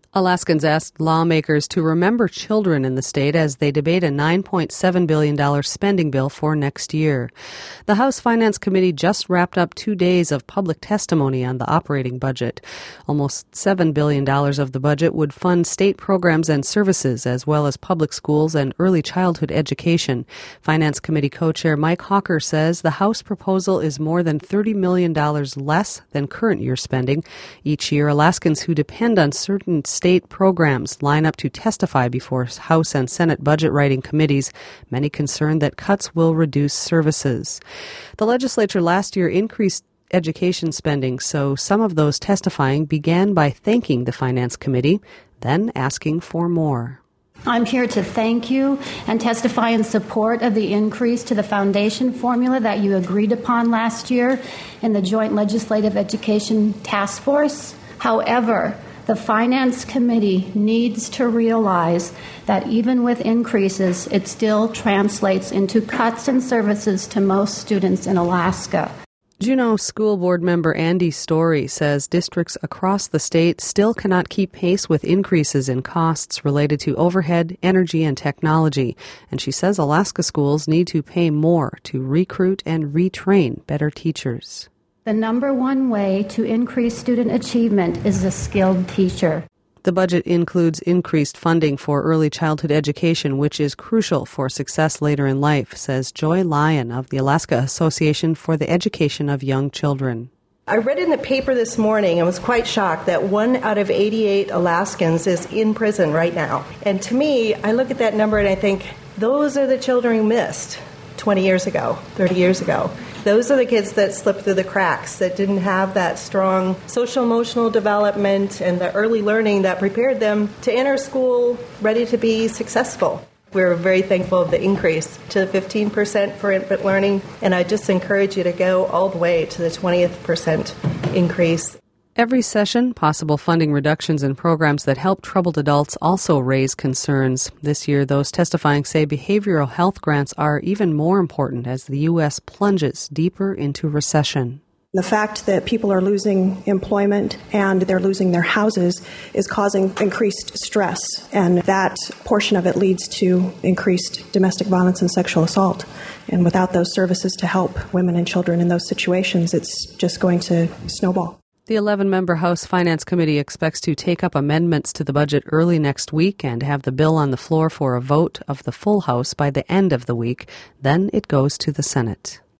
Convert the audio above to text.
Alaskans asked lawmakers to remember children in the state as they debate a $9.7 billion spending bill for next year. The House Finance Committee just wrapped up 2 days of public testimony on the operating budget. Almost $7 billion of the budget would fund state programs and services, as well as public schools and early childhood education. Finance Committee co-chair Mike Hawker says the House proposal is more than $30 million less than current year spending. Each year, Alaskans who depend on certain state programs line up to testify before House and Senate budget writing committees, many concerned that cuts will reduce services. The legislature last year increased education spending, so some of those testifying began by thanking the Finance Committee, then asking for more. I'm here to thank you and testify in support of the increase to the foundation formula that you agreed upon last year in the Joint Legislative Education Task Force. However, the Finance Committee needs to realize that even with increases, it still translates into cuts in services to most students in Alaska. Juneau School Board member Andy Story says districts across the state still cannot keep pace with increases in costs related to overhead, energy, and technology. And she says Alaska schools need to pay more to recruit and retrain better teachers. The number one way to increase student achievement is a skilled teacher. The budget includes increased funding for early childhood education, which is crucial for success later in life, says Joy Lyon of the Alaska Association for the Education of Young Children. I read in the paper this morning and was quite shocked that 1 out of 88 Alaskans is in prison right now. And to me, I look at that number and I think, those are the children who missed 20 years ago, 30 years ago. Those are the kids that slipped through the cracks, that didn't have that strong social-emotional development and the early learning that prepared them to enter school ready to be successful. We're very thankful of the increase to 15% for infant learning, and I just encourage you to go all the way to the 20th% increase. Every session, possible funding reductions in programs that help troubled adults also raise concerns. This year, those testifying say behavioral health grants are even more important as the U.S. plunges deeper into recession. The fact that people are losing employment and they're losing their houses is causing increased stress, and that portion of it leads to increased domestic violence and sexual assault. And without those services to help women and children in those situations, it's just going to snowball. The 11-member House Finance Committee expects to take up amendments to the budget early next week and have the bill on the floor for a vote of the full House by the end of the week. Then it goes to the Senate.